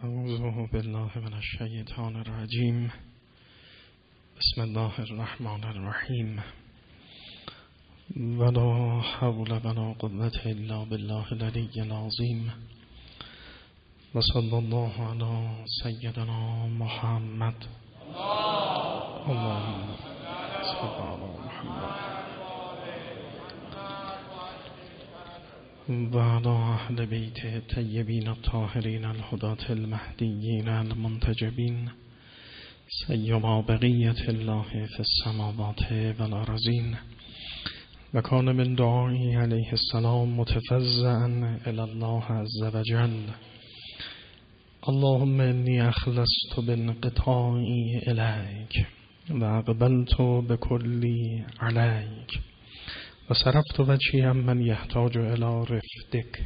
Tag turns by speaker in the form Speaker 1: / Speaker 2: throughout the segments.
Speaker 1: اعوذ بالله من الشیطان الرجیم. بسم الله الرحمن الرحیم. ولا حول ولا قوة الا بالله العلی العظیم. و صلی الله علی سیدنا محمد. اللهم صل علی محمد و علی اهل بیت الطیبین الطاهرین الهداة المهدیین المنتجبین سیما بقیة الله فی السماوات والارضین. و کان من دعایی علیه السلام متفضعا الی الله عز وجل: اللهم انی اخلصت بانقطاعی الیک و اقبلت بکلی علیک و صرفت وجهی عمن یحتاج الی رفدک.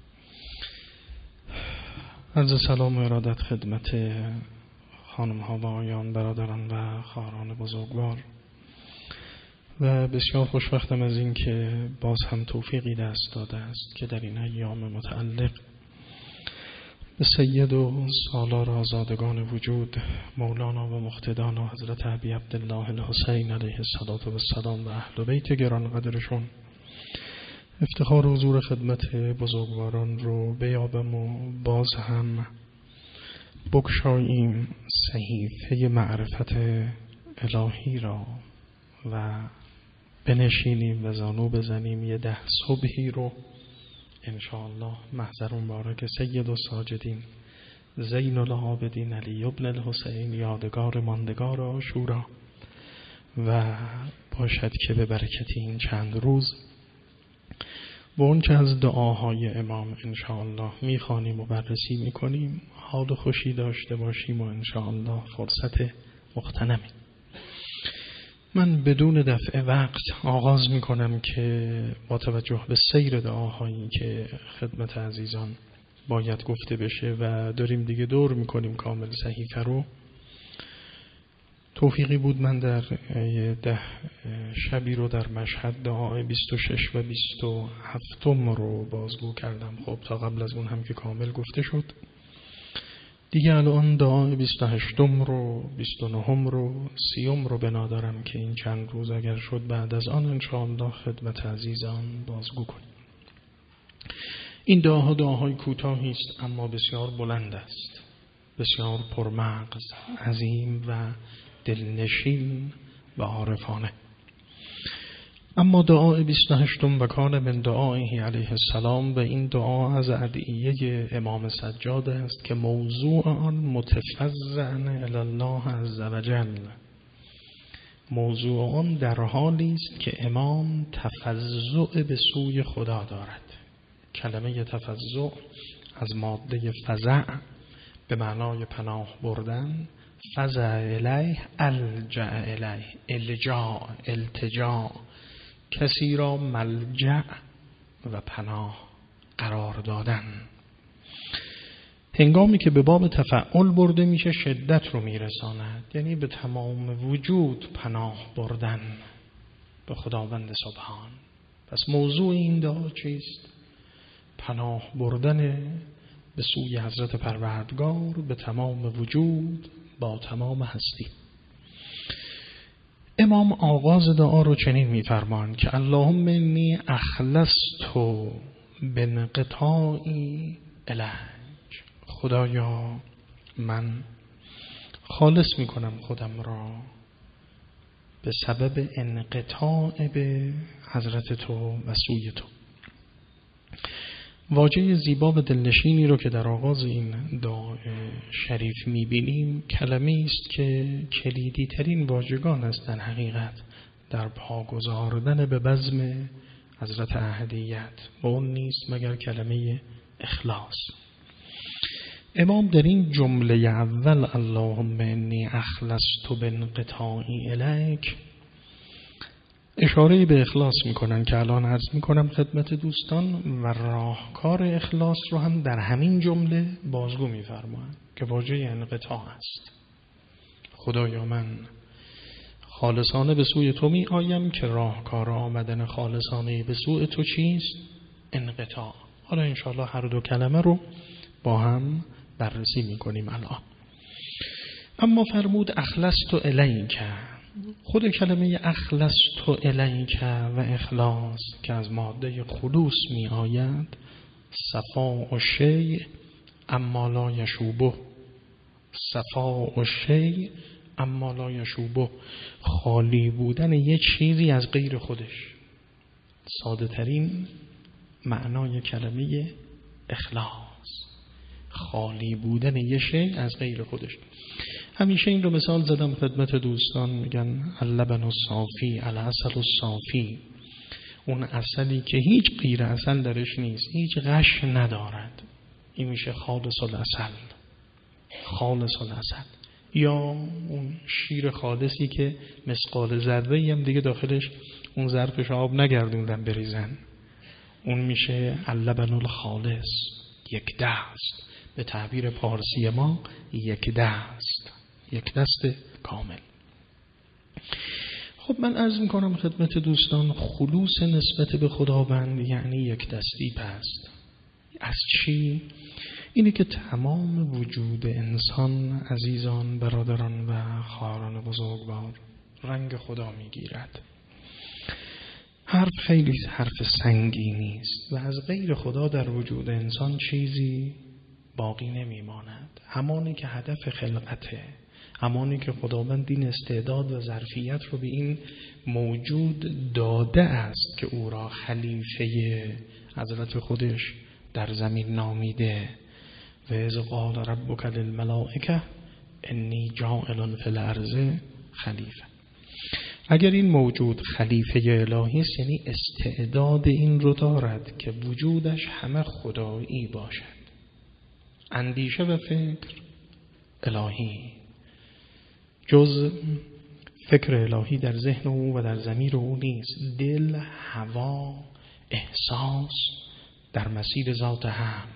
Speaker 1: عرض سلام و ارادت خدمت خانم ها و آقایان، برادران و خواهران بزرگوار، و بسیار خوشبختم از این که باز هم توفیقی دست داده است که در این ایام متعلق به سید و سالار آزادگان وجود مولانا و مقتدانا حضرت ابی عبدالله الحسین علیه السلام و اهل بیت گرانقدرشون افتخار حضور خدمت بزرگواران رو بیابم و باز هم بگشاییم صحیفه معرفت الهی را و بنشینیم و زانو بزنیم یه 10 صبحی رو انشاءالله محضر مبارک سید الساجدین زین العابدین علی ابن الحسین یادگار ماندگار عاشورا و باشد که به برکت این چند روز و اون که از دعاهای امام انشاءالله میخوانیم و بررسی میکنیم حال خوشی داشته باشیم و انشاءالله فرصت مغتنمی. من بدون دفع وقت آغاز میکنم که با توجه به سیر دعاهایی که خدمت عزیزان باید گفته بشه و داریم دیگه دور میکنیم کامل صحیفه رو، توفیقی بود من در 10 شبی رو در مشهد دعای 26 و 27 رو بازگو کردم. خب تا قبل از اون هم که کامل گفته شد دیگه، الان دعای 28 رو 29 رو 30 رو بنا دارم که این چند روز اگر شد بعد از آن انشاءالله خدمت عزیزان بازگو کنیم. این دعاهای کوتاهی است اما بسیار بلند است، بسیار پرمغز، عظیم و دلنشین و عارفانه. اما دعای 28 و کان من دعایه علیه السلام، و این دعا از ادعیه امام سجاد است که موضوع آن متفضعن الی الله عز وجل. موضوع آن در حالی است که امام تفضع به سوی خدا دارد. کلمه تفضع از ماده فزع به معنای پناه بردن، فزع الیه الجع الیه، الجا، التجا، کسی را ملجأ و پناه قرار دادن. هنگامی که به باب تفعل برده میشه شدت رو میرساند، یعنی به تمام وجود پناه بردن به خداوند سبحان. پس موضوع این دعا چیست؟ پناه بردن به سوی حضرت پروردگار به تمام وجود با تمام هستی. امام آغاز دعا رو چنین می‌فرمایند که اللهم انی اخلصت بانقطاعی الیک. خدایا من خالص می‌کنم خودم را به سبب انقطاع به حضرت تو و سوی تو. واژه زیبا و دلنشینی رو که در آغاز این دعا شریف می‌بینیم کلمه‌ای است که کلیدی ترین واژگان است در حقیقت در پا گذاردن به بزم حضرت احدیت، و اون نیست مگر کلمه اخلاص. امام در این جمله اول اللهم انی اخلصت بانقطاعی الیک اشاره به اخلاص میکنن که الان عرض میکنم خدمت دوستان، و راهکار اخلاص رو هم در همین جمله بازگو میفرمایند که واژه انقطاع است. خدایا من خالصانه به سوی تو می آیم که راهکار آمدن خالصانه به سوی تو چیست؟ انقطاع. حالا انشاءالله هر دو کلمه رو با هم بررسی میکنیم الان. اما فرمود اخلصت الیک. خود کلمه اخلصت الیک و اخلاص که از ماده خلوص می آید، صفاء الشیء اما لا یشوبه، صفاء الشیء اما لا یشوبه، خالی بودن یه چیزی از غیر خودش. ساده ترین معنای کلمه اخلاص، خالی بودن یه شی از غیر خودش. همیشه این رو مثال زدم خدمت دوستان، میگن اللبن الصافی، العسل الصافی، اون عسلی که هیچ غیر عسل درش نیست، هیچ غش ندارد، این میشه خالص العسل، خالص العسل. یا اون شیر خالصی که مثقال ذره‌ای هم دیگه داخلش اون ظرفش آب نگردوندن بریزن، اون میشه اللبن الخالص، یک دست، به تعبیر پارسی ما یک دست، یک دست کامل. خب من عرض میکنم خدمت دوستان، خلوص نسبت به خداوند یعنی یک دستی پست. از چی؟ اینه که تمام وجود انسان، عزیزان، برادران و خواهران بزرگوار، رنگ خدا میگیرد. حرف خیلی حرف سنگینی است و از غیر خدا در وجود انسان چیزی باقی نمیماند. همانی که هدف خلقته، همانی که خداوند این استعداد و ظرفیت رو به این موجود داده است که او را خلیفه حضرت خودش در زمین نامیده. و اذ قال ربک للملائکه انی جاعل فی الارض خلیفه. اگر این موجود خلیفه الهی است، یعنی استعداد این رو دارد که وجودش همه خدایی باشد. اندیشه و فکر الهی، جز فکر الهی در ذهن او و در ضمیر او نیست. دل، هوا، احساس در مسیر ذات حق،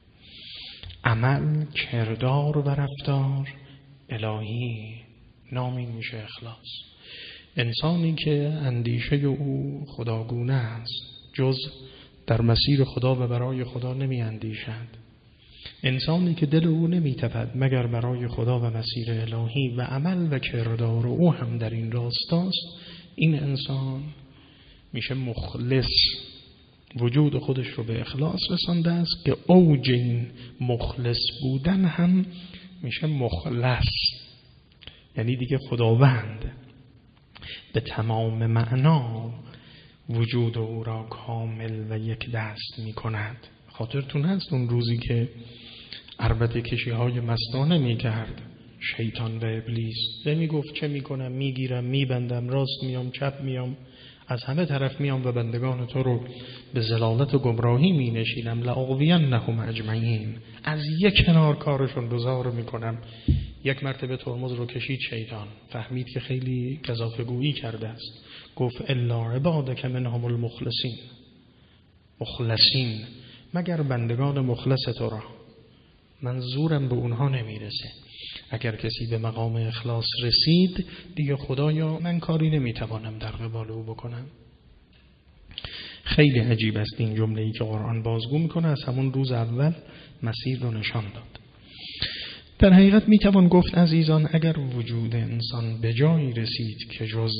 Speaker 1: عمل، کردار و رفتار الهی، نامی میشه اخلاص. انسانی که اندیشه او خداگونه است، جز در مسیر خدا و برای خدا نمی اندیشد. انسانی که دل او نمی تپد مگر برای خدا و مسیر الهی و عمل و کردار او هم در این راستاست، این انسان میشه مخلص. وجود خودش رو به اخلاص رسانده است که اوج این مخلص بودن هم میشه مخلص، یعنی دیگه خداوند به تمام معنا وجود او را کامل و یک دست می کند. خاطرتون هست اون روزی که عربده کشی های مستانه می کرد شیطان و ابلیس، می گفت چه می کنم؟ می گیرم، می بندم، راست میام، چپ میام، از همه طرف میام و بندگان تو رو به ضلالت و گمراهی می نشینم. لأغوینهم اجمعین، از یک کنار کارشون گزار می کنم. یک مرتبه ترمز رو کشید شیطان، فهمید که خیلی گزافه‌گویی کرده است، گفت الا عبادک منهم المخلصین، مخلصین، مگر بندگان مخلص تو را. منظورم به اونها نمیرسه. اگر کسی به مقام اخلاص رسید دیگه خدایا من کاری نمیتوانم در قبال او بکنم. خیلی عجیب است این جمله‌ای که قرآن بازگو میکنه، از همون روز اول مسیر رو نشان داد. در حقیقت میتوان گفت عزیزان، اگر وجود انسان به جایی رسید که جز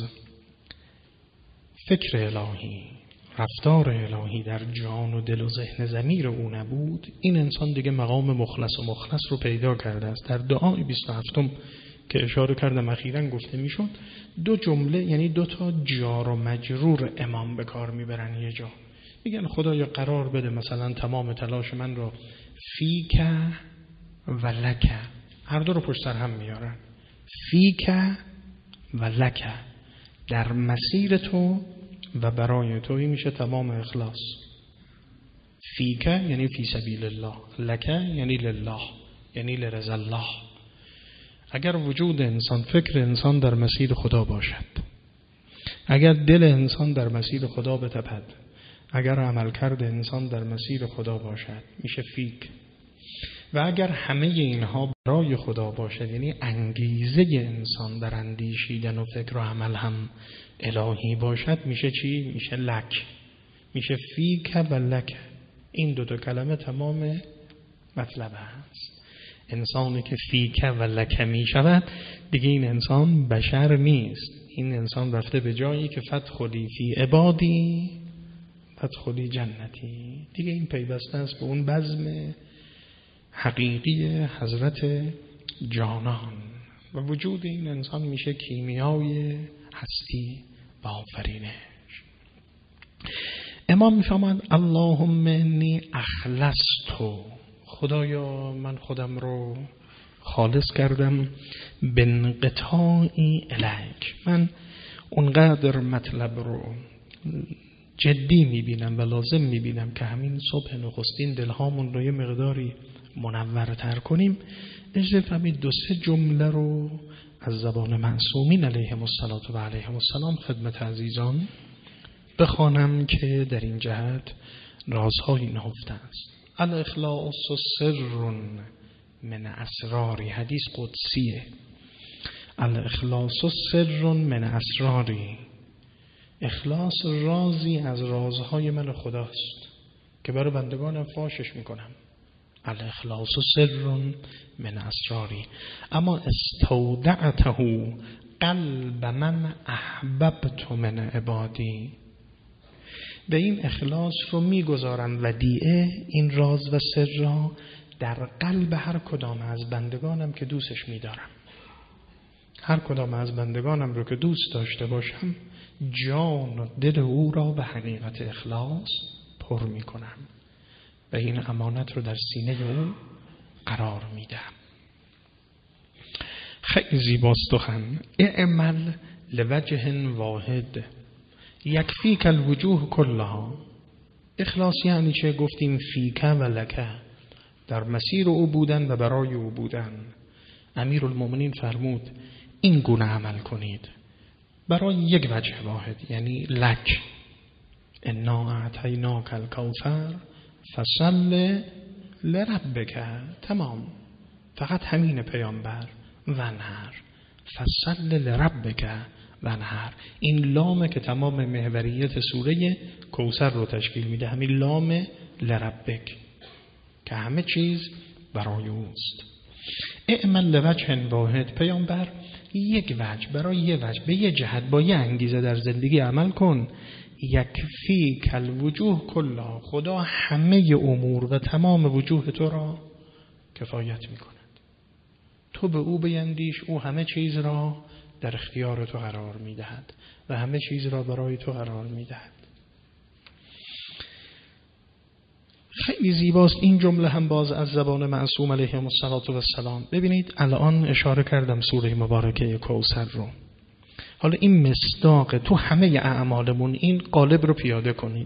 Speaker 1: فکر الهی، رفتار الهی در جان و دل و ذهن ضمیر او نبود، این انسان دیگه مقام مخلص و مخلص رو پیدا کرده است. در دعای 27 که اشاره کردم اخیراً گفته میشد، دو جمله یعنی دو تا جار و مجرور امام به کار میبرن. یه جا میگن خدایا قرار بده مثلا تمام تلاش من رو فیک و لک، هر دو رو پشت سر هم میارن، فیک و لک، در مسیر تو و برای تو، این میشه تمام اخلاص. فیک یعنی فی سبیل الله، لک یعنی لله، یعنی لرضا الله. اگر وجود انسان، فکر انسان در مسیر خدا باشد، اگر دل انسان در مسیر خدا بتپد، اگر عملکرد انسان در مسیر خدا باشد، میشه فیک. و اگر همه اینها برای خدا باشد، یعنی انگیزه انسان در اندیشیدن و فکر و عمل هم الهی باشد، میشه چی؟ میشه لک، میشه فیک و لک. این دو تا کلمه تمام مطلب هست. انسانی که فیک و لک می شود دیگه این انسان بشر نیست. این انسان رفته به جایی که فدخلی فی عبادی فدخلی جنتی. دیگه این پیوسته است به اون بزم حقیقی حضرت جانان و وجود این انسان میشه کیمیای هستی و آفرینش. امام میفرماید اللهم انی اخلصت، خدایا من خودم رو خالص کردم بانقطاعی الیک، من اونقدر مطلب رو جدی میبینم و لازم میبینم که همین صبح نخستین دلهامون رو یه مقداری منورتر کنیم. اجازه فرمایید 2-3 جمله رو از زبان معصومین علیهم الصلاة و علیهم السلام خدمت عزیزان بخوانم که در این جهت رازهای نهفته است. الاخلاص سر من اسراری، حدیث قدسیه. الاخلاص سر من اسراری، اخلاص رازی از رازهای من خداست که برای بندگانم فاشش میکنم. الاخلاص سر من اسراری، اما استودعته قلب من احببت من عبادی، به این اخلاص رو میگذارم ودیعه، این راز و سر را در قلب هر کدام از بندگانم که دوستش میدارم. هر کدام از بندگانم رو که دوست داشته باشم جان و دل او را به حقیقت اخلاص پر میکنم و این امانت رو در سینه او قرار میدم. خیلی زیباست سخن. اعمل لوجه واحد یکفیک الوجوه کلها. اخلاص یعنی چه؟ گفتیم فیک و لک، در مسیر او بودن و برای او بودن. امیرالمومنین فرمود این گونه عمل کنید برای یک وجه واحد، یعنی لک. انا اعطیناک الکوثر فصل لربک، تمام، فقط همین پیامبر. ونهر فصل لربک ونهر، این لامه که تمام محوریت سوره کوثر رو تشکیل میده، همین لام لربک که همه چیز برای اوست. اعمل لوجه واحد، پیامبر یک وجه، برای یک وجه، به یک جهت، با یک انگیزه در زندگی عمل کن. یکفیک الوجوه کلها، خدا همه امور و تمام وجوه تو را کفایت میکند. تو به او بیندیش، او همه چیز را در اختیار تو قرار میدهد و همه چیز را برای تو قرار میدهد. خیلی زیباست این جمله هم باز از زبان معصوم علیهم السلام. ببینید الان اشاره کردم سوره مبارکه کوثر رو. حالا این مصداق تو همه اعمالمون، این قالب رو پیاده کنید.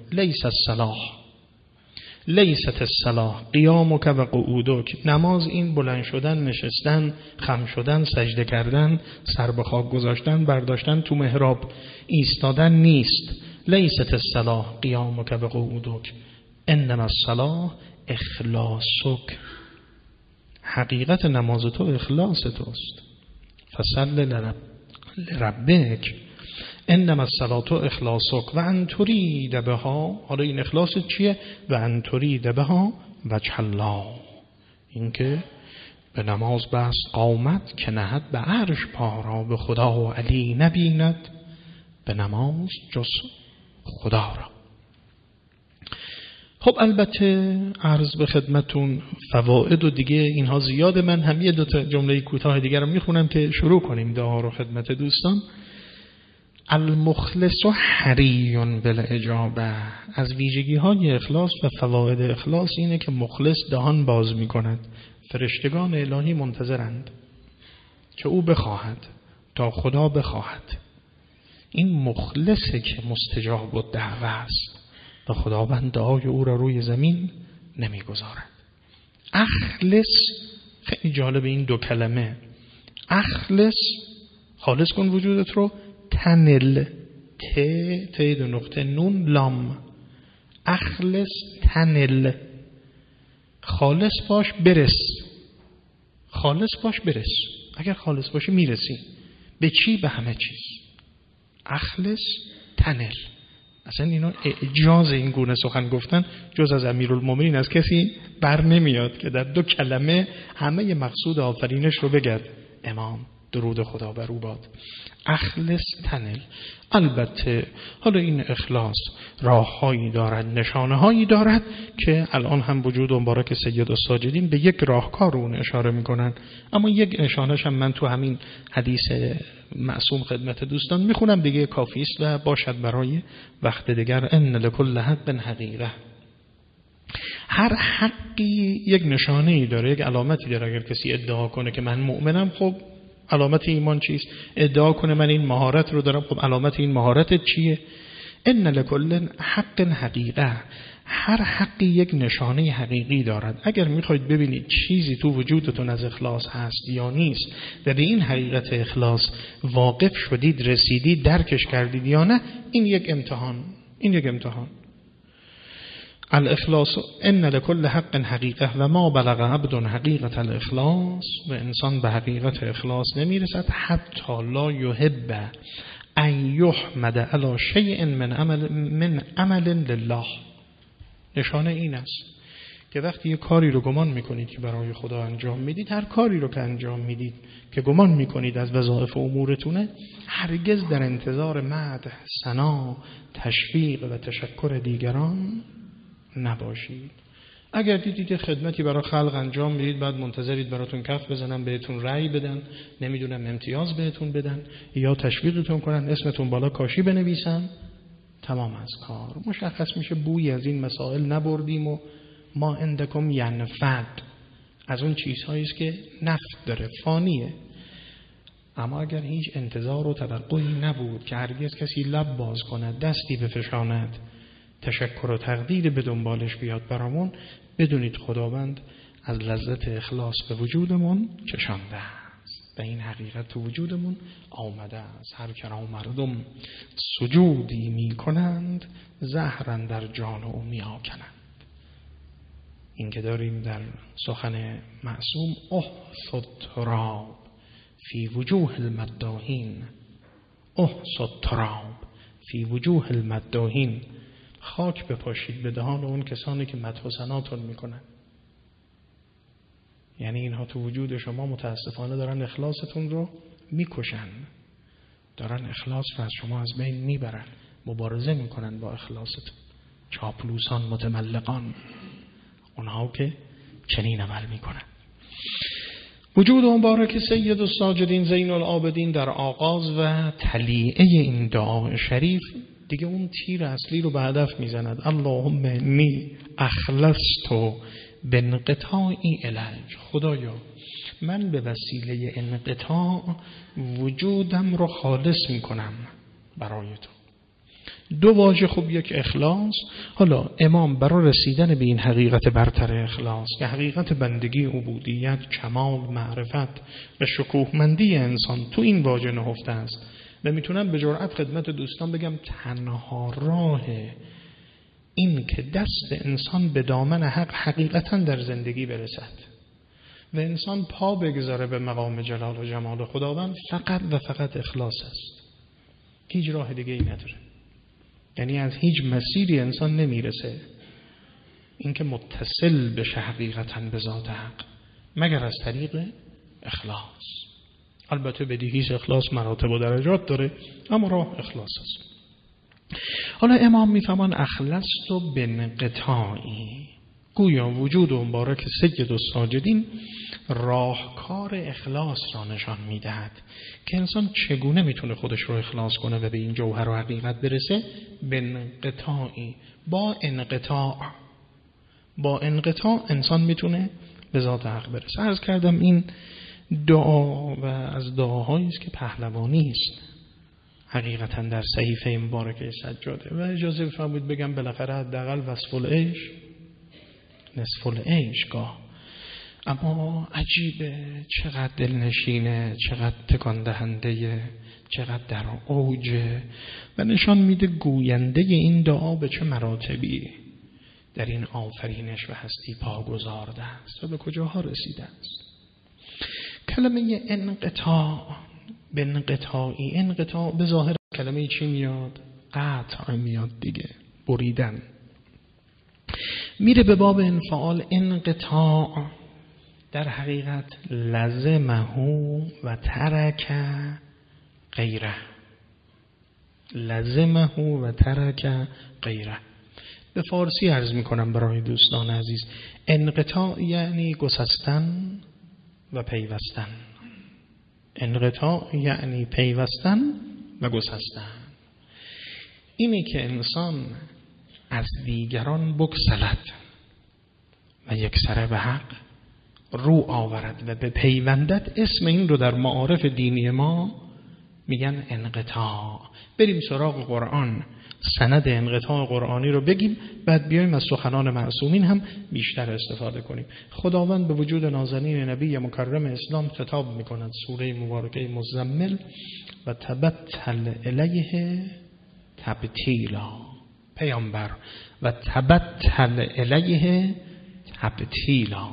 Speaker 1: لیست الصلاح قیامک و قعودک، نماز این بلند شدن، نشستن، خم شدن، سجده کردن، سر به خاک گذاشتن، برداشتن تو محراب ایستادن نیست. لیست الصلاح قیامک و قعودک، انما الصلاح اخلاصک، حقیقت نماز تو اخلاص توست. فصل لربک انما الصلاة اخلاصک و ان ترید بها، حالا این اخلاص چیه؟ و ان ترید بها وجه الله، این که به نماز بس قامت که نهد به عرش پا را، به خدا و علی نبیند به نماز جز خدا را. خب البته عرض به خدمتون فواید و دیگه اینها زیاده، من هم یه 2 جمله کوتاه دیگر رو میخونم که شروع کنیم دعا رو خدمت دوستان. المخلص حری بالاجابه، از ویژگی های اخلاص و فواید اخلاص اینه که مخلص دهان باز میکند. فرشتگان الهی منتظرند که او بخواهد تا خدا بخواهد. این مخلصه که مستجاب الدعوه است و خداوند دعای او را روی زمین نمیگذارد. اخلص، خیلی جالب این 2 کلمه. اخلص، خالص کن وجودت رو. تنل، ت 2 نقطه نون لام، اخلص تنل، خالص باش برس. خالص باش برس، اگر خالص باشی میرسی به چی؟ به همه چیز. اخلص تنل، اصلا اینا اعجاز این گونه سخن گفتن جز از امیرالمومنین از کسی بر نمیاد که در 2 کلمه همه مقصود آفرینش رو بگد. امام درود خدا بر او باد. اخلص تنل. البته حالا این اخلاص راههایی دارد، نشانه هایی دارد که الان هم وجود مبارک سید الساجدین به یک راهکار اون اشاره میکنن، اما یک نشانه‌ش هم من تو همین حدیث معصوم خدمت دوستان میخونم دیگه کافی است و باشد برای وقت دیگر. ان لکل حق حقیقه. هر حقی یک نشانه‌ای داره، یک علامتی داره. اگر کسی ادعا کنه که من مؤمنم، خب علامت ایمان چیست؟ ادعا کنه من این مهارت رو دارم، خب علامت این مهارت چیه؟ ان لکل حق حقیقه. هر حقی یک نشانه حقیقی دارد. اگر میخواید ببینید چیزی تو وجودتون از اخلاص هست یا نیست و به این حقیقت اخلاص واقف شدید، رسیدید، درکش کردید یا نه، این یک امتحان. الاخلاص ان لكل حق حقیقه و ما بلغ عبد حقیقت الاخلاص. و انسان به حقیقت اخلاص نمیرسد حتی لا یحب ان یحمد علی شیء من عمل لله. نشانه این است که وقتی یه کاری رو گمان میکنید که برای خدا انجام میدید، هر کاری رو که انجام میدید که گمان میکنید از وظایف امورتونه، هرگز در انتظار مدح، ثنا، تشویق و تشکر دیگران نباشید. اگر دیدید خدمتی برای خلق انجام میدید، بعد منتظرید براتون کف بزنن، بهتون رأی بدن، نمیدونم امتیاز بهتون بدن یا تشویقتون کنن، اسمتون بالا کاشی بنویسن، تمام از کار. مشخص میشه بویی از این مسائل نبردیم و ما عندکم ینفد، از اون چیزهایی است که نفد داره، فانیه. اما اگر هیچ انتظار و توقعی نبود که هرگز کسی لب باز کند، دستی بفشاند، تشکر و تقدیر به دنبالش بیاد برامون، بدونید خداوند از لذت اخلاص به وجودمون چشانده است و این حقیقت تو وجودمون آمده است. هر کرا مردم سجودی می کنند، زهرن در جان او می آکنند. این که داریم در سخن معصوم احصد تراب فی وجوه المداحین، احصد تراب فی وجوه المداحین. خاک بپاشید به دهان اون کسانی که مدح و ثناتون میکنن. یعنی اینها تو وجود شما متاسفانه دارن اخلاصتون رو میکشن، دارن اخلاص رو از شما از بین میبرن، مبارزه میکنن با اخلاصتون. چاپلوسان، متملقان، اونها که چنین عمل میکنن. وجود مبارک سید الساجدین زین العابدین در آغاز و تلیعه این دعا شریف دیگه اون تیر اصلی رو به هدف میزند. اللهم انی اخلصت بانقطاعی الیک. خدایا من به وسیله انقطاع وجودم رو خالص میکنم برای تو. 2 واژه خوب، یک اخلاص. حالا امام برای رسیدن به این حقیقت برتر اخلاص که حقیقت بندگی، عبودیت، کمال، معرفت و شکوهمندی انسان تو این واژه نهفته است و میتونم به جرئت خدمت دوستان بگم تنها راه این که دست انسان به دامن حق حقیقتا در زندگی برسد و انسان پا بگذاره به مقام جلال و جمال خداوند فقط و فقط اخلاص است. هیچ راه دیگه ای نداره. یعنی از هیچ مسیری انسان نمیرسه اینکه متصل بشه حقیقتا به ذات حق مگر از طریق اخلاص. البته بدیهیش اخلاص مراتب و درجات داره، اما راه اخلاص است. حالا امام میفهمان اخلصت و بانقطاعی. گویا وجود مبارک سید الساجدین راهکار اخلاص را نشان میدهد که انسان چگونه میتونه خودش رو اخلاص کنه و به این جوهر و حقیقت برسه. بانقطاعی، با انقطاع انسان میتونه به ذات حق برسه. عرض کردم این دعا و از دعاهایی است که پهلوانی است حقیقتا در صحیفه مبارکه سجاده. و اجازه بفرمایید بگم بالاخره حداقل وصف العیش نصف العیش گاه. اما عجیبه، چقدر دلنشینه، چقدر تکان دهنده، چقدر در اوجه و نشان میده گوینده این دعا به چه مراتبی در این آفرینش و هستی پا گذارده است و به کجاها رسیده است. کلمه انقطاع، بانقطاعی، انقطاع به ظاهر کلمه چی میاد؟ قطع میاد دیگه، بریدن. میره به باب انفعال. انقطاع در حقیقت لزمه و ترک غیره. لزمه و ترک غیره. به فارسی عرض میکنم برای دوستان عزیز. انقطاع یعنی گسستن و پیوستن. انقطاع یعنی پیوستن و گسستن. اینی که انسان از دیگران بگسلد و یک سره به حق رو آورد و به پیوندت، اسم این رو در معارف دینی ما میگن انقطاع. بریم سراغ قرآن، سند انقطاع قرآنی رو بگیم، بعد بیایم از سخنان معصومین هم بیشتر استفاده کنیم. خداوند به وجود نازنین نبی مکرم اسلام خطاب میکند. سوره مبارکه مزمل: و تبتل الیه تبتیلا. پیامبر و تبتل الیه تبتیلا،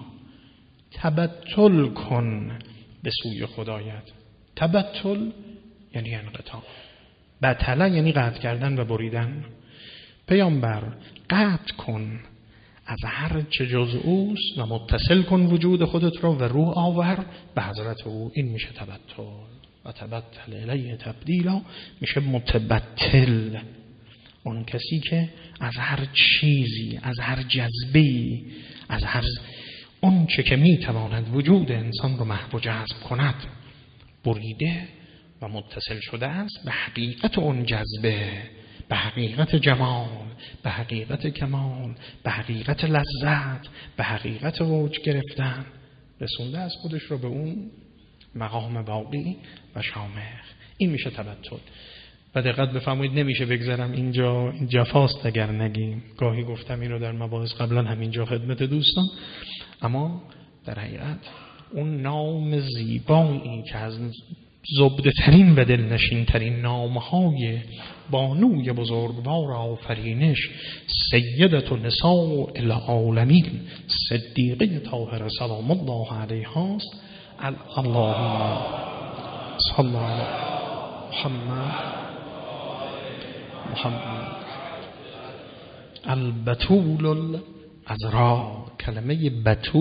Speaker 1: تبتل کن به سوی خدایت. تبتل یعنی انقطاع، بتله یعنی قطع کردن و بریدن. پیامبر قطع کن از هر چه جز اوست و متصل کن وجود خودت رو و روح آور به حضرت او. این میشه تبتل. و تبتل الیه تبدیلا میشه متبتل، اون کسی که از هر چیزی، از هر جذبه‌ای، از هر اون چه که میتواند وجود انسان رو محو و جذب کند بریده و متصل شده است به حقیقت اون جذبه، به حقیقت جمال، به حقیقت کمال، به حقیقت لذت، به حقیقت اوج گرفتن. رسونده از خودش رو به اون مقام باقی و شامخ. این میشه تبتل. و دقت بفرمایید نمیشه بگذارم اینجا جفاست اگر نگیم. گاهی گفتم این رو در مباحث قبلا همینجا خدمت دوستان، اما در حقیقت اون نام زیبایی که از زبده ترین و دلنشین ترین نامهای بانوی بزرگوار آفرینش، سیدت نساء العالمین، صدیقه طاهره سلام الله علیها است. اللهم صل علی محمد البتول العذراء. کلمه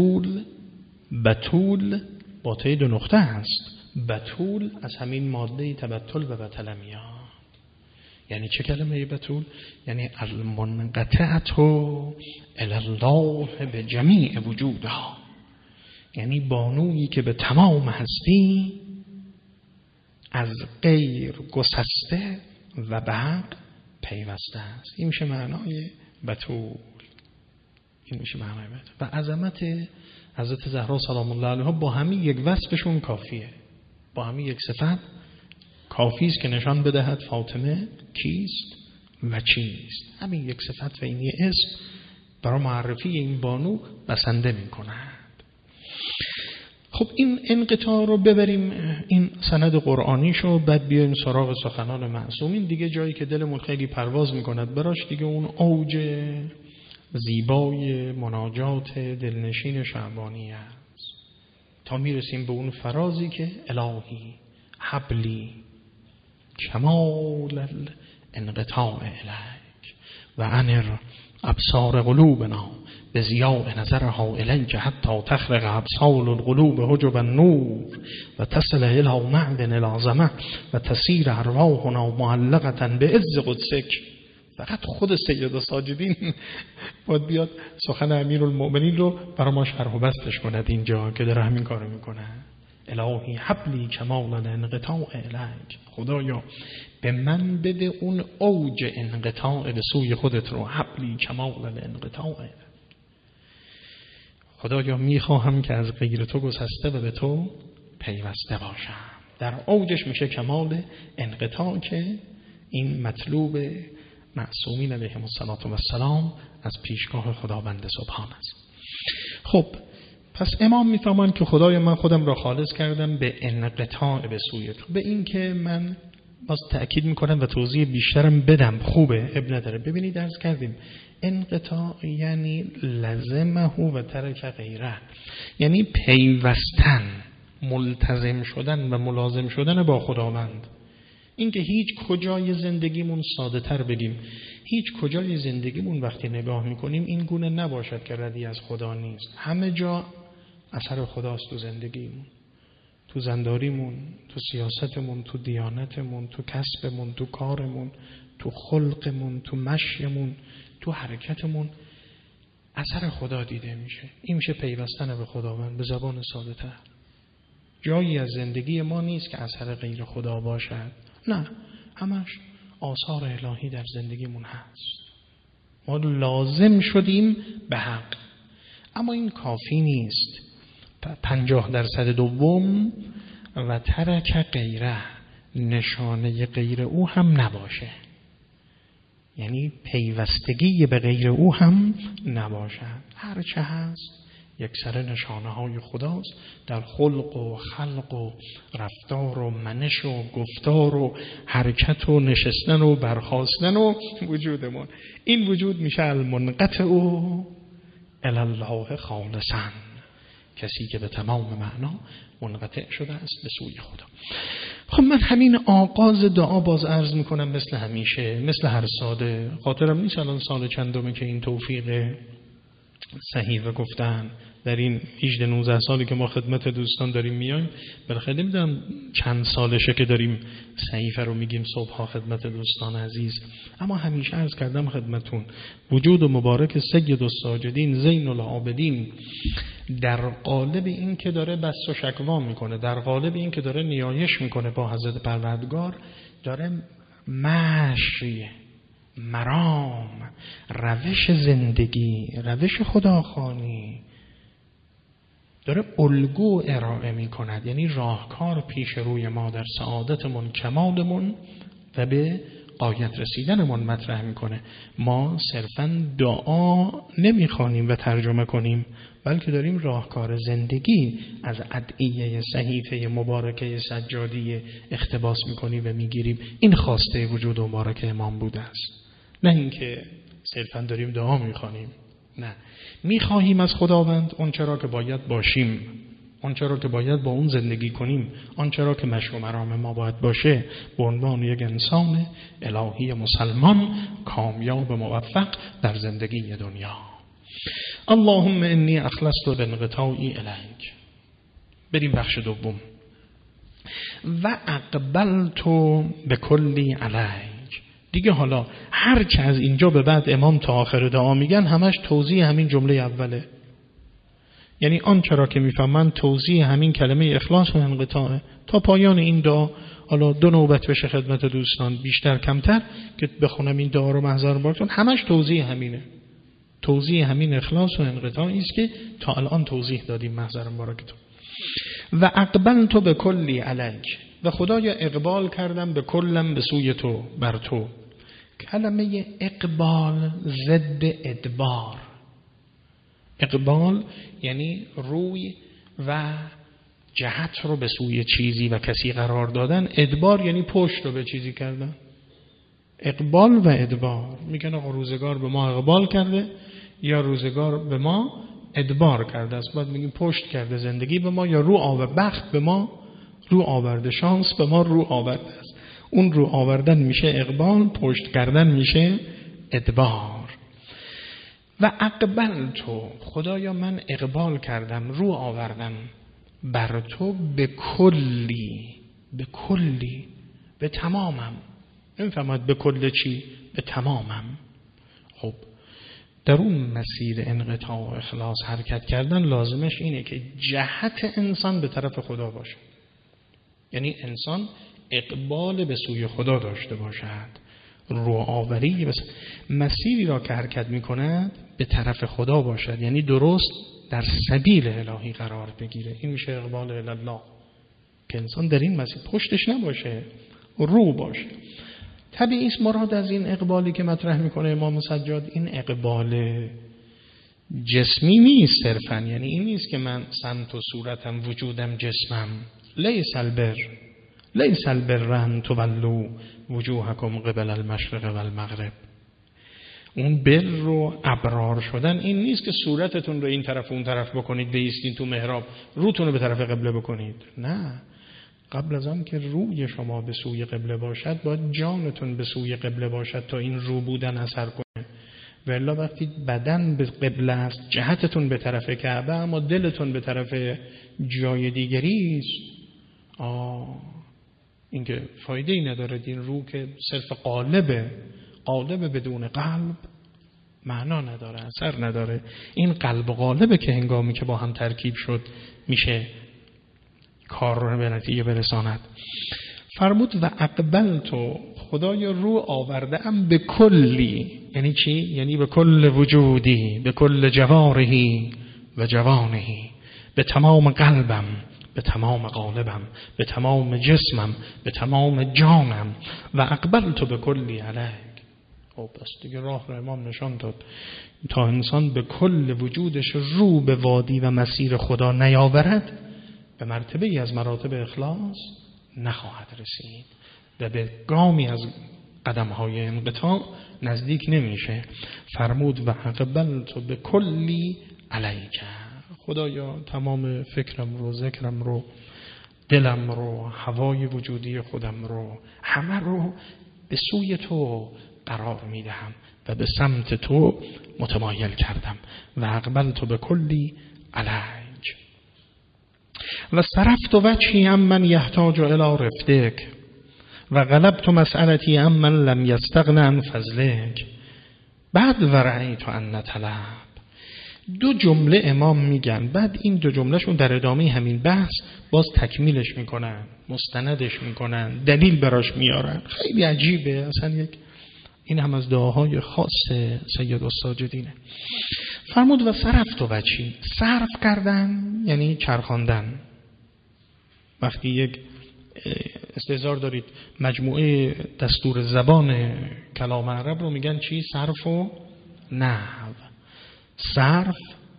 Speaker 1: بتول با ته دو نقطه هست. بتول از همین ماده تبتل و بتل میاد. یعنی چه کلمه بتول؟ یعنی المنقطعة الی الله به جمیع وجودها. یعنی بانویی که به تمام هستی از غیر گسسته و به حق پیوسته است. این میشه معنای بتول. این میشه معنای بتول. و عظمت حضرت زهرا سلام الله علیها با همین یک وصفشون کافیه. با همین یک صفت کافی است که نشان بدهد فاطمه کیست و چیست. همین یک صفت و این یک اسم برای معرفی این بانو بسنده می‌کند. خب این انقطاع رو ببریم، این سند قرآنیشو، بعد بیایم سراغ سخنان معصومین. دیگه جایی که دلمون خیلی پرواز می‌کند براش دیگه اون اوج زیبای مناجات دلنشین شعبانی است، تا میرسیم به اون فرازی که الهی حبلی کمال الانقطاع الیک و انر ابصار قلوبنا به ضیاء نظرها الیک حتی تخرق ابصار القلوب حجب النور و تصل الی معدن العظمه و تسیر ارواحنا معلقه به عز قدسک. فقط خود سید ساجدین باید بیاد سخن امیرالمؤمنین رو برای ما شرح و بستش کند اینجا که داره همین کارو میکنه. الهی حبلی کمال الانقطاع الیک. خدایا به من بده اون اوج انقطاع به سوی خودت رو. حبلی کمال الانقطاع الیک. خدایا میخواهم که از غیر تو گسسته و به تو پیوسته باشم. در اوجش میشه کمال انقطاع که این مطلوب معصومین علیهم السلام از پیشگاه خداوند سبحان است. خب پس امام میفهمن که خدای من خودم را خالص کردم به انقطاع به سوی تو. به این که من باز تأکید میکنم و توضیح بیشترم بدم، خوبه ابن نداره. ببینید عرض کردیم انقطاع یعنی لزمه و ترک غیره، یعنی پیوستن، ملتزم شدن و ملازم شدن با خداوند. اینکه هیچ کجای زندگیمون ساده تر بگیم، هیچ کجای زندگیمون وقتی نگاه میکنیم این گونه نباشد که ردی از خدا نیست. همه جا اثر خداست. تو زندگیمون، تو زنداریمون، تو سیاستمون، تو دیانتمون، تو کسبمون، تو کارمون، تو خلقمون، تو مشیمون، تو حرکتمون اثر خدا دیده میشه. این میشه پیوستن به خداوند. به زبان ساده تر، جایی از زندگی ما نیست که اثر غیر خدا باشد. نه، همش آثار الهی در زندگیمون هست. ما لازم شدیم به حق، اما این کافی نیست. 50% دوم و ترک غیره، نشانه غیر او هم نباشه، یعنی پیوستگی به غیر او هم نباشد. هر چه هست یک سر نشانه های خداست در خلق و خلق و رفتار و منش و گفتار و حرکت و نشستن و برخاستن و وجودمون. این وجود میشه المنقطع الی الله خالصا، کسی که به تمام معنا منقطع شده است به سوی خدا. خب من همین آغاز دعا باز عرض میکنم مثل همیشه، مثل هر ساده. خاطرم نیست الان سال چندمه که این توفیق صحیفه گفتن در این 18-19 سالی که ما خدمت دوستان داریم میایم. بالاخره نمیدونم چند سالشه که داریم صحیفه رو میگیم صبحها خدمت دوستان عزیز، اما همیشه عرض کردم خدمتون وجود مبارک سید الساجدین زین العابدین در قالب این که داره بس و شکوا میکنه، در قالب این که داره نیایش میکنه با حضرت پروردگار، داره مشی، مرام، روش زندگی، روش خداخوانی، داره الگو ارائه می کند، یعنی راهکار پیش روی ما در سعادتمون، کمالمون و به غایت رسیدنمون مطرح میکنه. ما صرفاً دعا نمیخوانیم و ترجمه کنیم، بلکه داریم راهکار زندگی از ادعیه صحیفه مبارکه سجادی اقتباس میکنیم و میگیریم. این خواسته وجود مبارک امام بوده است، نه اینکه صرفاً داریم دعا میخوانیم. نه، میخواهیم از خداوند اون چرا که باید باشیم، اون چرا که باید با اون زندگی کنیم، اون چرا که مشک و مرام ما باید باشه به عنوان یک انسان الهی مسلمان کامیاب موفق در زندگی دنیا. اللهم انی اخلصت بانقطاعی الیک. بریم بخش دوم. و اقبلت بکلی علیک. دیگه حالا هر چه از اینجا به بعد امام تا آخر دعا میگن همش توضیح همین جمله اوله، یعنی آن چرا که میفهمن توضیح همین کلمه اخلاص و انقطاع تا پایان این دعا. حالا 2 نوبت بشه خدمت دوستان، بیشتر کمتر که بخونم این دعا رو محضر بارتون، همش توضیح همینه، توضیح همین اخلاص و انقطاعی است که تا الان توضیح دادیم محضر مبارکتون. و اقبلت بکلی علیک، و خدایا اقبال کردم به کلم به سوی تو، بر تو. کلمه اقبال ضد ادبار. اقبال یعنی روی و جهت رو به سوی چیزی و کسی قرار دادن، ادبار یعنی پشت رو به چیزی کردن. اقبال و ادبار. میگن آقا روزگار به ما اقبال کرده یا روزگار به ما ادبار کرده است. باید میگیم پشت کرده زندگی به ما، یا رو آورد بخت به ما رو آورده، شانس به ما رو آورده است. اون رو آوردن میشه اقبال، پشت کردن میشه ادبار. و اقبل تو، خدایا من اقبال کردم، رو آوردم بر تو به کلی، به کلی، به تمامم. نمیفهمد به کل چی؟ به تمامم. خب در اون مسیر انقطاع و اخلاص حرکت کردن لازمش اینه که جهت انسان به طرف خدا باشه، یعنی انسان اقبال به سوی خدا داشته باشد، رو آوری مسیری را که حرکت می کند به طرف خدا باشد، یعنی درست در سبیل الهی قرار بگیره. این میشه اقبال الله، که انسان در این مسیر پشتش نباشه، رو باشه. طبیعی است مراد از این اقبالی که مطرح میکنه امام سجاد این اقبال جسمی نیست صرفا، یعنی این نیست که من سمت و صورتم وجودم جسمم. لیس البر ان تولوا وجوهکم قبل المشرق و المغرب. اون بر رو ابرار شدن این نیست که صورتتون رو این طرف اون طرف بکنید، بایستین تو محراب روتون رو به طرف قبله بکنید. نه، قبل از آن که روی شما به سوی قبله باشد باید جانتون به سوی قبله باشد تا این رو بودن اثر کنه. والا وقتی بدن به قبله است، جهتتون به طرف کعبه اما دلتون به طرف جای دیگری است، این که فایده ای نداره. این رو که صرف قالب بدون قلب معنا نداره، اثر نداره. این قلب و قالبه که هنگامی که با هم ترکیب شد میشه کار رو به نتیجه برساند. فرمود و اقبلتو، خدای رو آورده ام به کلی. یعنی چی؟ یعنی به کل وجودی، به کل جوارحی و جوانحی، به تمام قلبم، به تمام قالبم، به تمام جسمم، به تمام جانم. و اقبلتو به کلی علیک. خب بس دیگه راه رو امام نشان داد. تا انسان به کل وجودش رو به وادی و مسیر خدا نیاورد، به مرتبه از مراتب اخلاص نخواهد رسید و به گامی از قدم‌های انقطاع نزدیک نمیشه. فرمود و اقبلت به کلی علیک. خدایا تمام فکرم رو، ذکرم رو، دلم رو، هوای وجودی خودم رو، همه رو به سوی تو قرار میدهم و به سمت تو متمایل کردم. و اقبلت به کلی علیک و صرفت وجهی عمن یحتاج الی رفدک و غلبت مسئلتی عمن لم یستغن عن فضلک. بعد و رأیت ان طلب. دو جمله امام میگن، بعد این دو جملهشون در ادامه همین بحث باز تکمیلش میکنن، مستندش میکنن، دلیل براش میارن. خیلی عجیبه اصلا. این هم از دعاهای خاص سید الساجدینه. فرمود و صرفت وجهی، صرف کردن یعنی چرخاندن. وقتی یک استهزار دارید، مجموعه دستور زبان کلام عرب رو میگن چی؟ صرف و نحو. صرف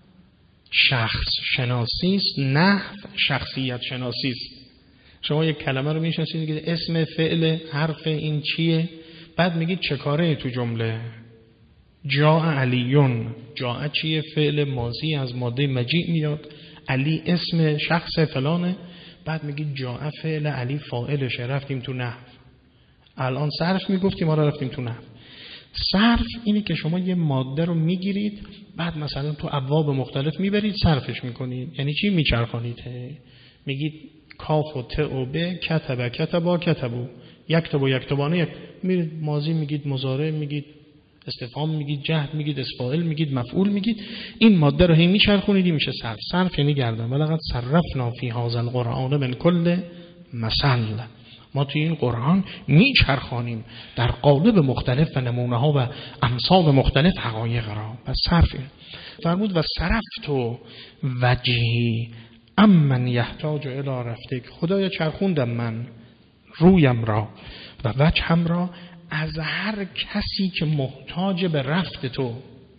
Speaker 1: شخص شناسی است، نحو شخصیت شناسی است. شما یک کلمه رو میشناسید که اسم، فعل، حرف این چیه، بعد میگید چه کاره تو جمله. جاء علیون، جاء چیه؟ فعل ماضی از ماده مجیء میاد، علی اسم شخص فلانه، بعد میگید جاء فعل، علی فاعلشه. رفتیم تو نحو. الان صرف میگفتیم، ما رفتیم تو نحو. صرف اینه که شما یه ماده رو میگیرید، بعد مثلا تو ابواب مختلف میبرید صرفش میکنید. یعنی چی؟ میچرخانید. میگید کاف و ت و ب، کتب کتبا کتبو، یکتب و یکتبانه. میرید ماضی میگید، مضارع میگید، استفهام میگید، جهد میگید، اسفاعل میگید، مفعول میگید. این ماده رو هی میچرخونید، میشه صرف. صرف یعنی گردن. ولقد صرفنا فی هذا القرآن من کل مثل. ما توی این قرآن میچرخانیم در قالب مختلف و نمونه ها و امثال مختلف حقایق را. و صرف. فرمود و صرفت وجهی امن یحتاج الی رفتک. خدایا چرخوندم من رویم را و وجهم را از هر کسی که محتاج به رفت تو.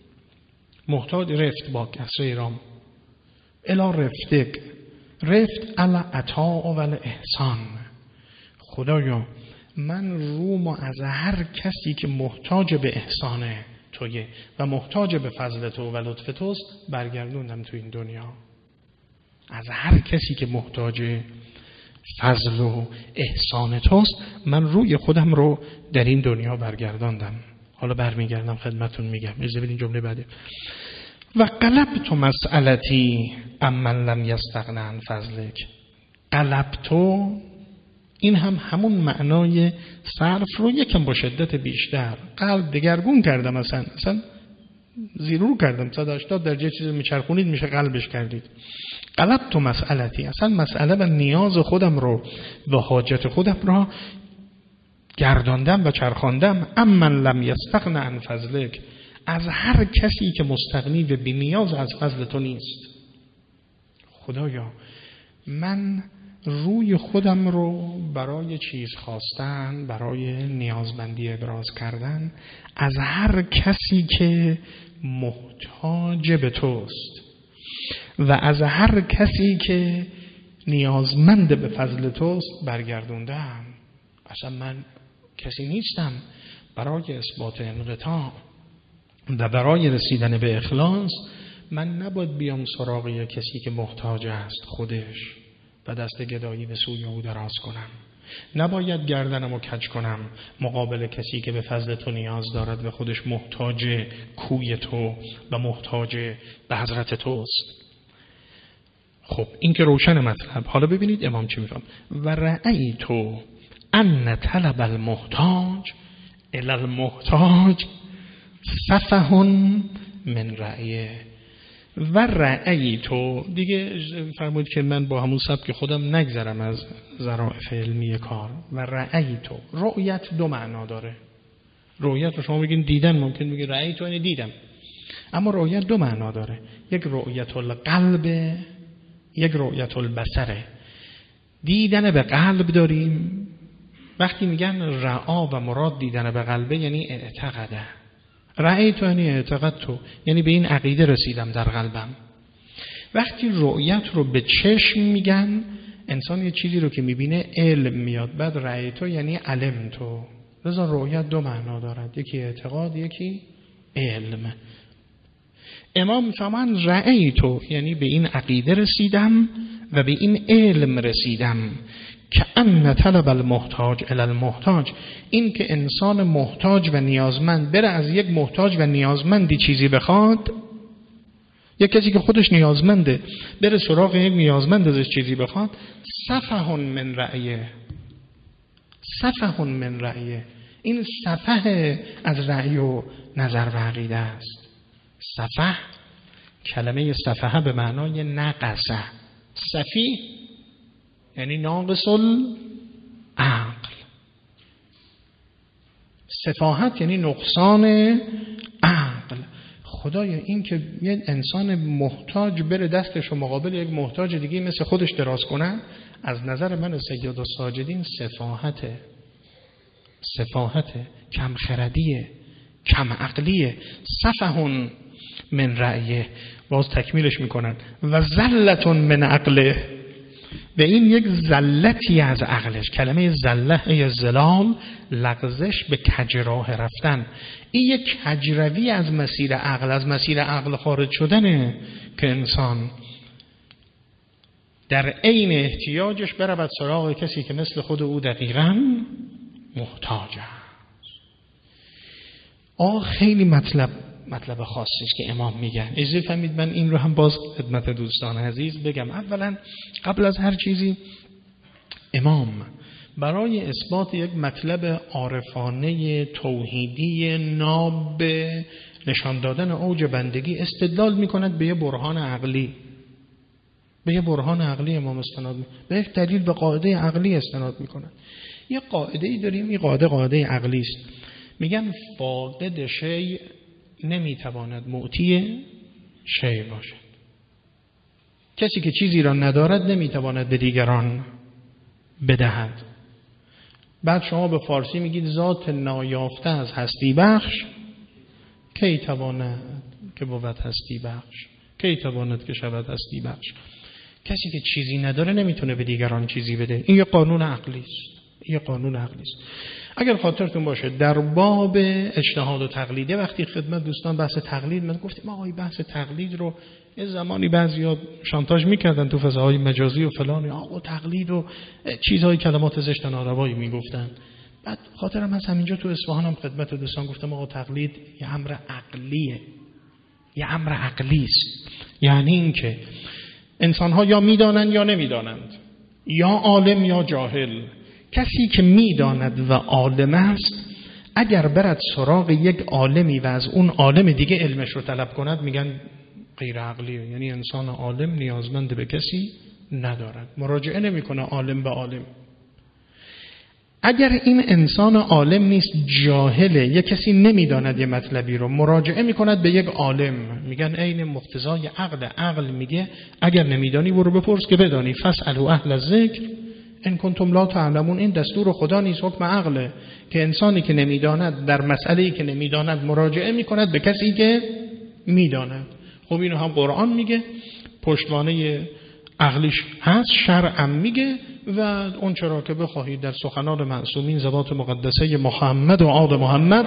Speaker 1: محتاج رفت با کسر ایرام، الی رفتک، رفت الی عطا و احسان. خدایا من روم از هر کسی که محتاج به احسان تویه و محتاج به فضل تو و لطف توست برگردوندم تو این دنیا. از هر کسی که محتاج فضل و احسان توست من روی خودم رو در این دنیا برگرداندم. حالا برمیگردم خدمتون میگم. اجازه بدین جمله بعدی. و قلبت مسئلتی امن لم یستغن عن فضلک. قلبتو این هم همون معنای صرف رو یکم با شدت بیشتر. قلب دگرگون کردم، اصلا زیرو کردم. 180 درجه چیز میچرخونید میشه قلبش کردید. قلبت مسئلتی، اصلا مسئله و نیاز خودم رو و حاجت خودم را گرداندم و چرخاندم. امن لم یستغن عن فضلک، از هر کسی که مستغنی و بی نیاز از فضل تو نیست. خدایا من روی خودم رو برای چیز خواستن، برای نیازمندی ابراز کردن از هر کسی که محتاج به توست و از هر کسی که نیازمند به فضل توست برگردوندم. اصلا من کسی نیستم. برای اثبات انقطاع و برای رسیدن به اخلاص من نباید بیام سراغ کسی که محتاج است خودش. و دست گدایی به سوی او دراز کنم. نباید گردنمو کج کنم مقابل کسی که به فضل تو نیاز دارد و خودش محتاج کوی تو و محتاج به حضرت توست. خب این که روشن مطلب. حالا ببینید امام چی میفهم. و رأیت ان طلب المحتاج الی المحتاج سفه من رأیه. و رأیت دیگه فرمود که من با همون سبک خودم نگذرم از ظرافت علمی کار. و رأیت، رؤیت دو معنا داره. رؤیت رو شما بگین دیدن، ممکن بگین رأیت یعنی دیدم، اما رؤیت دو معنا داره. یک رؤیت القلب، یک رؤیت البصره. دیدن به قلب داریم. وقتی میگن رعا و مراد دیدن به قلبه یعنی اعتقاده. رأیت یعنی اعتقاد تو، یعنی به این عقیده رسیدم در قلبم. وقتی رؤیت رو به چشم میگن، انسان یه چیزی رو که میبینه علم میاد. بعد رأیت یعنی علم تو. لذا رؤیت دو معنا دارد، یکی اعتقاد یکی علم. امام میفهمن رأیت یعنی به این عقیده رسیدم و به این علم رسیدم که ان طلب المحتاج الی المحتاج، این که انسان محتاج و نیازمند بره از یک محتاج و نیازمندی چیزی بخواد، یک کسی که خودش نیازمنده بره سراغ یک نیازمند ازش چیزی بخواد، سفه من رأیه. سفه من رأیه، این سفه از رأی و نظر و عقیده است. سفه، کلمه سفه به معنای نقصه. سفیه یعنی ناقص العقل. سفاهت یعنی نقصان عقل. خدایا این که یه انسان محتاج بره دستش رو مقابل یک محتاج دیگه مثل خودش دراز کنه، از نظر من سید الساجدین سفاهته. سفاهته، کم خردیه، کم عقلیه. سفهون من رأیه. باز تکمیلش میکنن و زلتون من عقله، و این یک زلتی از عقلش. کلمه زله یا زلال، لغزش، به کجراه رفتن. این یک کجروی از مسیر عقل، از مسیر عقل خارج شدنه که انسان در عین احتیاجش برود سراغ کسی که مثل خود او دقیقاً محتاج است. خیلی مطلب خاصی است که امام میگن. اجازه فرمایید من این رو هم باز خدمت دوستان عزیز بگم. اولا قبل از هر چیزی، امام برای اثبات یک مطلب عارفانه توحیدی ناب، نشان دادن اوج بندگی، استدلال میکند به یه برهان عقلی. به یه برهان عقلی امام استناد میکنه، به یک دلیل، به قاعده عقلی استناد میکنه. یه قاعده‌ای داریم، این قاعده عقلی است. میگن فاقد شیء نمیتواند معطی شیء باشد. کسی که چیزی را ندارد نمیتواند به دیگران بدهد. بعد شما به فارسی میگید ذات نایافته از هستی بخش کی تواند که بود هستی بخش، کی تواند که شود هستی بخش. کسی که چیزی نداره نمیتونه به دیگران چیزی بده. این یه قانون عقلی است. یه قانون عقلی است. اگر خاطرتون باشه در باب اجتهاد و تقلیده، وقتی خدمت دوستان بحث تقلید من گفتیم آقای بحث تقلید رو یه زمانی بعضیا شانتاژ میکردن تو فضاهای مجازی و فلان، آقا تقلید و چیزهای کلمات زشت و ناروایی میگفتن. بعد خاطرم هست همینجا تو اصفهانم خدمت دوستان گفتم آقا تقلید یه امر عقلیه، یه امر عقلی است. یعنی این که انسان‌ها یا میدانند یا نمیدانند، یا عالم یا جاهل. کسی که میداند و عالم است اگر برد سراغ یک عالمی و از اون عالم دیگه علمش رو طلب کند، میگن غیر عقلیه. یعنی انسان عالم نیازمند به کسی ندارد، مراجعه نمیکنه عالم به عالم. اگر این انسان عالم نیست، جاهله، یک کسی نمیداند یه مطلبی رو، مراجعه میکند به یک عالم، میگن عین مقتضای عقل. عقل میگه اگر نمیدانی برو بپرس که بدانی. فاسألوا اهل الذکر ان کنتم لا تعلمون. این دستور خدا نیست، حکم عقله که انسانی که نمیداند در مسئله‌ای که نمیداند مراجعه میکند به کسی که میداند. خب اینو هم قرآن میگه، پشتوانه عقلیش هست، شرعم میگه، و اون چرا که بخواهید در سخنان معصومین ذوات مقدسه محمد و آل محمد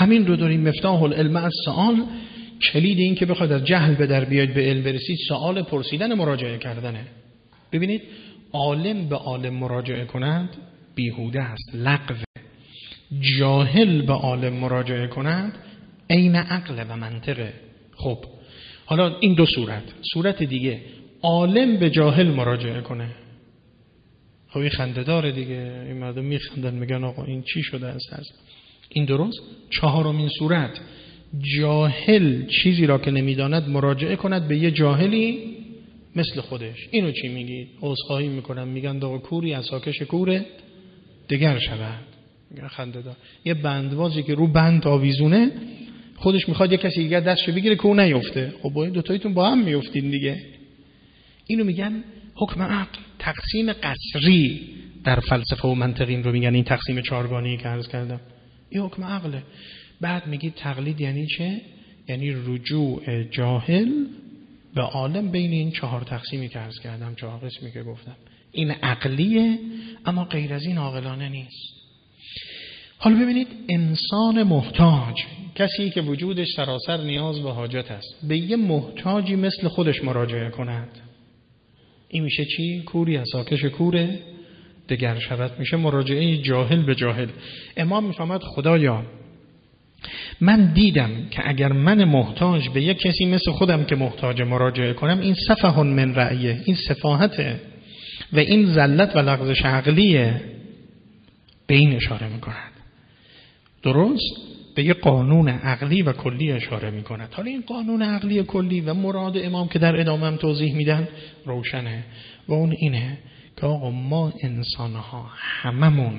Speaker 2: همین رو داریم. مفتاح العلم از سوال، کلید این که بخواد از جهل به در بیاید به علم برسید، سوال پرسیدن، مراجعه کردنه. ببینید عالم به عالم مراجعه کنند بیهوده است، لغوه. جاهل به عالم مراجعه کنند عین عقل و منطقه. خب حالا این دو صورت دیگه، عالم به جاهل مراجعه کنه، خب این خنده داره دیگه، این مردم میخندن میگن آقا این چی شده است. این درست. چهارمین صورت، جاهل چیزی را که نمیداند مراجعه کند به یه جاهلی مثل خودش. اینو چی میگید؟ عذرخواهی میکنم، میگن آقا کوری از ساکش کوره دگر شود. میگن خنده دار. یه بندبازی که رو بند آویزونه، خودش میخواد یه کسی دیگه دستشو بگیره که اون نیفته، خب باید دوتایتون با هم میافتین دیگه. اینو میگن حکم عقل. تقسیم قصری در فلسفه و منطق این رو میگن، این تقسیم چهارگانه‌ای که عرض کردم این حکم عقله. بعد میگید تقلید یعنی چه؟ یعنی رجوع جاهل به عالم بین این چهار تقسیمی که عرض کردم، چهار قسمی که گفتم. این عقلیه، اما غیر از این عاقلانه نیست. حالا ببینید انسان محتاج، کسی که وجودش سراسر نیاز و حاجت است، به یه محتاجی مثل خودش مراجعه کند، این میشه چی؟ کوری از ساکش کوره دگر شود. میشه مراجعه جاهل به جاهل. امام میفهمد خدایا من دیدم که اگر من محتاج به یک کسی مثل خودم که محتاج مراجعه کنم، این سفه من رأیه، این سفاهته و این ذلت و لغزش عقلیه، به این اشاره میکند. درست؟ به یه قانون عقلی و کلی اشاره میکند. حالا این قانون عقلی کلی و مراد امام که در ادامه هم توضیح میدن روشنه، و اون اینه که آقا ما انسانها هممون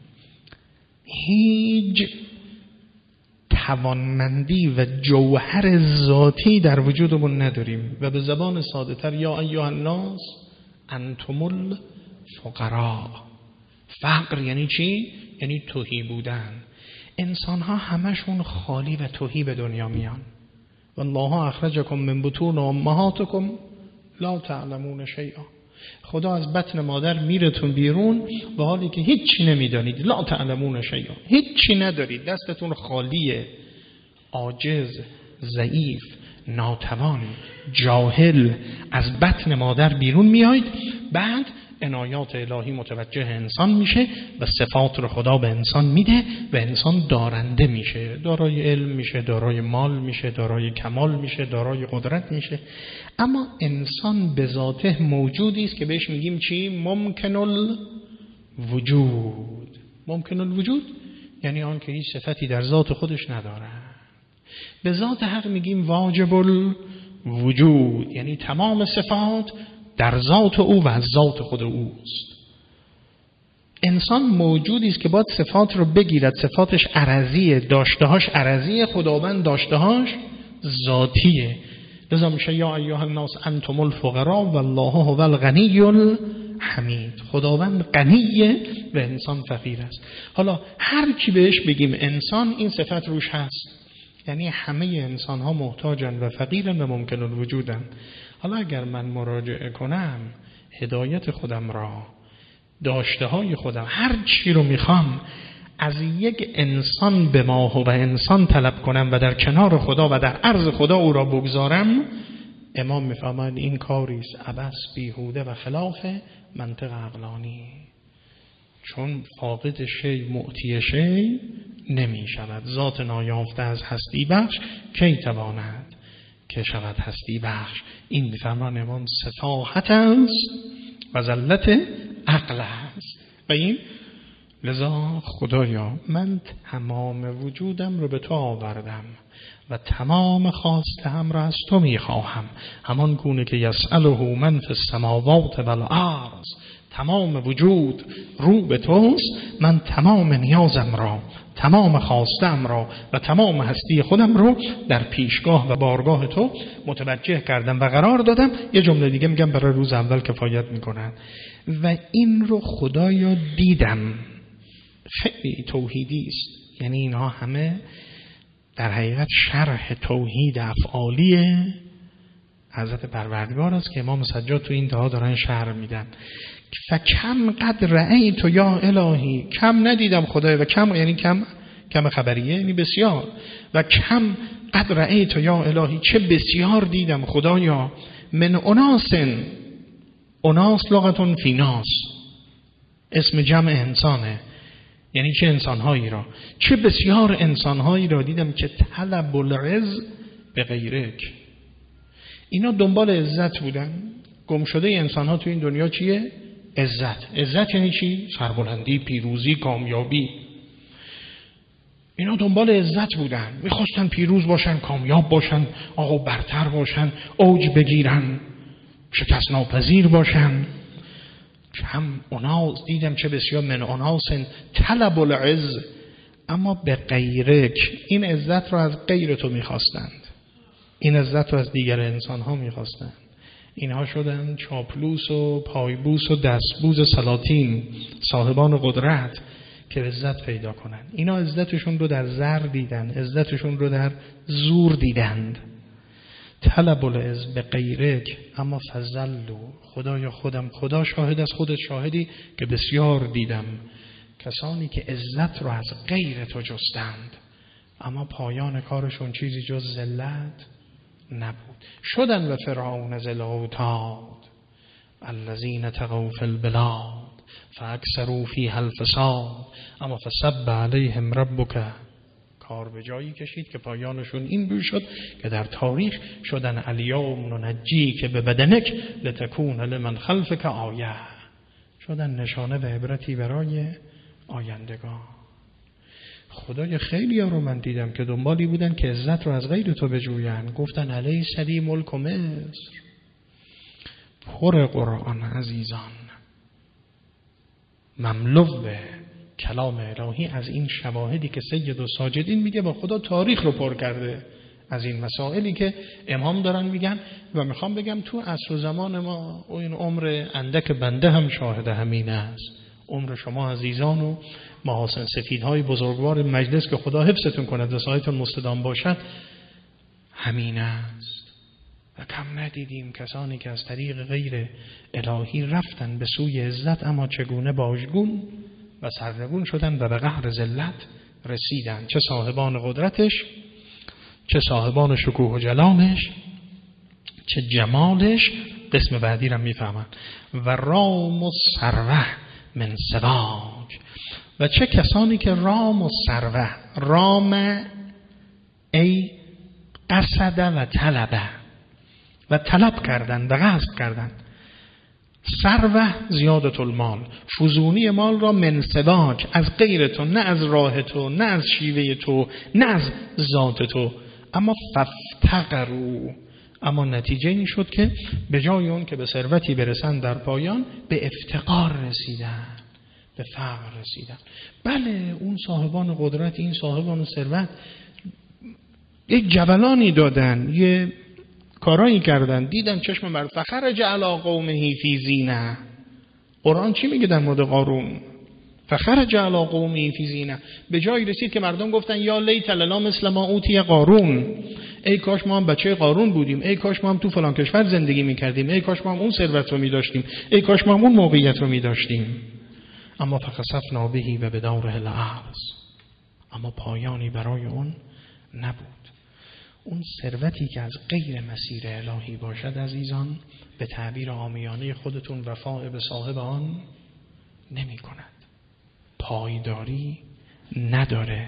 Speaker 2: هیچ توانمندی و جوهر ذاتی در وجودمون نداریم، و به زبان ساده تر یا ایها الناس انتم الفقراء. فقر یعنی چی؟ یعنی تهی بودن. انسان ها همشون خالی و تهی به دنیا میان. والله اخرجکم من بطون امهاتکم لا تعلمون شیئا. خدا از بطن مادر میرتون بیرون به حالی که هیچی نمیدانید. لا تعلمون شیئا، هیچی ندارید، دستتون خالیه، عاجز، ضعیف، ناتوان، جاهل، از بطن مادر بیرون میاید. بعد عنایات الهی متوجه انسان میشه و صفات رو خدا به انسان میده و انسان دارنده میشه، دارای علم میشه، دارای مال میشه، دارای کمال میشه، دارای قدرت میشه. اما انسان به ذاته موجودی است که بهش میگیم چی؟ ممکن الوجود. ممکن الوجود یعنی آن که هیچ صفتی در ذات خودش نداره. به ذات حق میگیم واجب الوجود، یعنی تمام صفات در ذات او و از ذات خود اوست. انسان موجودی است که باید صفات رو بگیرد. صفاتش عرضیه، داشتهاش عرضیه، خداوند داشتهاش ذاتیه. لذا میشه یا ایها الناس انتم الفقراء والله هو الغنی الحمید. خداوند غنیه و انسان فقیر است. حالا هر کی بهش بگیم انسان، این صفت روش هست، یعنی همه انسان ها محتاجن و فقیرن و ممکن الوجودن. حالا اگر من مراجعه کنم هدایت خودم را، داشته های خودم، هر چی رو میخوام از یک انسان به ماه و انسان طلب کنم و در کنار خدا و در عرض خدا او را بگذارم، امام میفهمد این کاریست عبث، بیهوده و خلاف منطق عقلانی. چون فاقد شی معطی شی نمی شود. ذات نایافته از هستی بخش کی تواند که شود هستی بخش. این میفهمن امام سفاهت است و ذلت عقل است. و این لذا خدایا من تمام وجودم رو به تو آوردم و تمام خواستم را از تو میخواهم، همان گونه که یسأله من فی السماوات والارض. تمام وجود رو به توست، من تمام نیازم را، تمام خواستم را و تمام هستی خودم رو در پیشگاه و بارگاه تو متوجه کردم و قرار دادم. یه جمله دیگه میگم برای روز اول کفایت میکنن. و این رو خدایا دیدم. خیلی توحیدی است، یعنی اینها همه در حقیقت شرح توحید افعالی حضرت پروردگار است که امام سجاد تو این دعا دارن شرح میدن. فکم قد رأیت یا الهی، کم ندیدم خدای، و کم یعنی کم کم خبریه یعنی بسیار. و کم قد رأیت یا الهی، چه بسیار دیدم خدایا، من اناس لغتون فی ناس، اسم جمع انسانه، یعنی چه انسانهایی را، چه بسیار انسانهایی را دیدم که طلب العز به غیرک، اینا دنبال عزت بودن. گم شده انسانها تو این دنیا چیه؟ عزت یعنی چی؟ سربلندی، پیروزی، کامیابی. اینا دنبال عزت بودن، میخواستن پیروز باشن، کامیاب باشن، آقا برتر باشن، اوج بگیرن، شکست ناپذیر باشن. هم اناس دیدم چه بسیار من اناس طلب العز، اما به غیرک، این عزت رو از غیر تو میخواستند، این عزت رو از دیگر انسان ها میخواستند. اینها شدن چاپلوس و پایبوس و دستبوز سلاطین، صاحبان قدرت که عزت پیدا کنن. اینا عزتشون رو در زر دیدن، عزتشون رو در زور دیدند. طلب العز به غیرک، اما فضلوا، خدایا خودم، خدا شاهد از خودت شاهدی که بسیار دیدم کسانی که عزت رو از غیر تو جستند، اما پایان کارشون چیزی جز ذلت نبود. شدن و فرعون ذی الاوتاد الذین طغوا فی البلاد فاکثروا فیها الفساد اما فصب علیهم ربک. کار به جایی کشید که پایانشون این بود شد که در تاریخ شدن الیوم ننجیک ببدنک لتکون لمن خلفک آیه، شدن نشانه و عبرتی برای آیندگان. خدای خیلی ها رو من دیدم که دنبالی بودن که عزت رو از غیر تو بجوین. گفتن الیس لی ملک مصر، پر قرآن عزیزان مملو به کلام الهی از این شواهدی که سید الساجدین میگه با خدا تاریخ رو پر کرده، از این مسائلی که امام دارن میگن. و میخوام بگم تو عصر و زمان ما و این عمر اندک بنده هم شاهد همین است. عمر شما عزیزان و محاسن سفیدهای بزرگوار مجلس که خدا حفظتون کند و سایتون مستدام باشد همین است. و کم ندیدیم کسانی که از طریق غیر الهی رفتن به سوی عزت، اما چگونه باژگون و سرنگون شدن و به قهر ذلت رسیدن. چه صاحبان قدرتش، چه صاحبان شکوه و جلالش، چه جمالش، قسم بعدی را میفهمن. و رام و ثروه من سواک، و چه کسانی که رام و ثروه، رام ای قصد و طلبه، و طلب کردن و قصد کردن. ثروه زیادت المال، فزونی مال را من سواک، از غیر تو، نه از راه تو، نه از شیوه تو، نه از ذات تو. اما فافتقروا، اما نتیجه این شد که به جای اون که به ثروتی برسن در پایان به افتقار رسیدن، به فقر رسیدن. بله اون صاحبان قدرت، این صاحبان ثروت یک جولانی دادن، یه کارایی کردن، دیدن چشم بر فخرج علی قومه فی زینه. قرآن چی میگه در مورد قارون؟ فخرج علی قومه فی زینه. به جایی رسید که مردم گفتن یا لیت لنا مثل ما اوتی قارون، ای کاش ما هم بچه قارون بودیم، ای کاش ما هم تو فلان کشور زندگی میکردیم، ای کاش ما هم اون ثروت رو میداشتیم، ای کاش ما هم اون موقعیت رو میداشتیم. اما فخسفنا به و بداره الارض، اما پایانی برای اون نبود. اون ثروتی که از غیر مسیر الهی باشد عزیزان، به تعبیر عامیانه خودتون وفاء به صاحب آن نمی کند، پایداری نداره،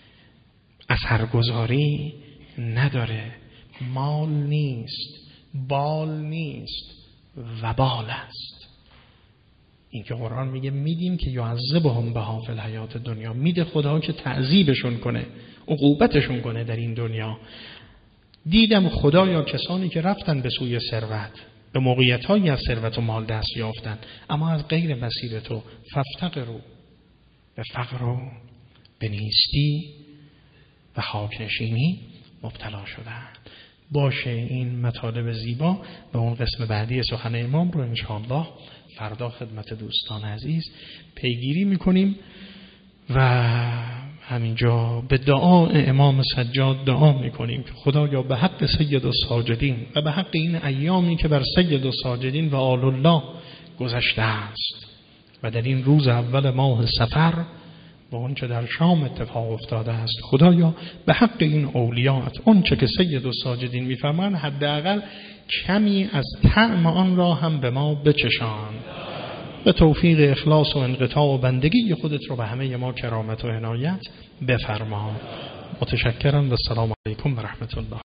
Speaker 2: اثرگذاری نداره، مال نیست، بال نیست، وبال است. این که قرآن میگه میدیم که یعذبهم بها فی الحیات دنیا، میده خدا که تعذیبشون کنه، عقوبتشون کنه در این دنیا. دیدم خدایا کسانی که رفتن به سوی ثروت، به موقعیت‌هایی از ثروت و مال دست یافتن، اما از غیر مسیر تو، فافتقروا، به فقر و به نیستی و خاک‌نشینی مبتلا شدن. باشه این مطالب زیبا و اون قسم بعدی سخن امام رو انشاءالله فردا خدمت دوستان عزیز پیگیری میکنیم. و همینجا به دعای امام سجاد دعا میکنیم که خدایا به حق سید الساجدین و به حق این ایامی که بر سید الساجدین و آل الله گذشته است و در این روز اول ماه صفر و اون چه در شام اتفاق افتاده است. خدایا به حق این اولیات اون چه که سید الساجدین میفرمان حداقل کمی از طعم آن را هم به ما بچشان. به توفیق اخلاص و انقطاع و بندگی خودت رو به همه ما کرامت و عنایت بفرما. متشکرم و السلام علیکم و رحمت الله.